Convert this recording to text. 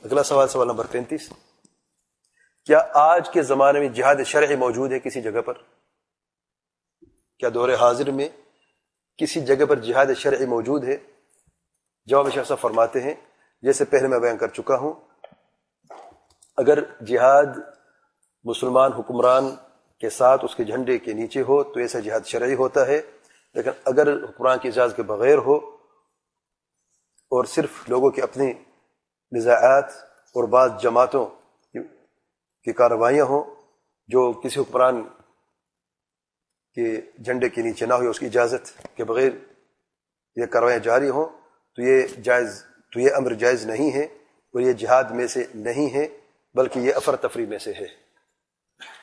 अगला सवाल, सवाल नंबर 33, क्या आज के ज़माने में जिहाद शरई मौजूद है किसी जगह पर? क्या दौरे हाजिर में किसी जगह पर जिहाद शरई मौजूद है? जवाब शेख साहब फरमाते हैं, जैसे पहले मैं बयान कर चुका हूं, अगर जिहाद मुसलमान हुक्मरान के साथ उसके झंडे के नीचे हो तो ऐसा जिहाद शरई होता है। लेकिन अगर हुक्मरान की इजाज़त के बगैर हो और सिर्फ लोगों की अपनी निज़ाआत और बाद जमातों की कार्रवाइयाँ हों जो किसी हुक्मरान के झंडे के नीचे ना हो, उसकी इजाज़त के बगैर ये कार्रवाइयाँ जारी हों, तो ये अम्र जायज़ नहीं है और ये जिहाद में से नहीं है, बल्कि ये अफर तफरी में से है।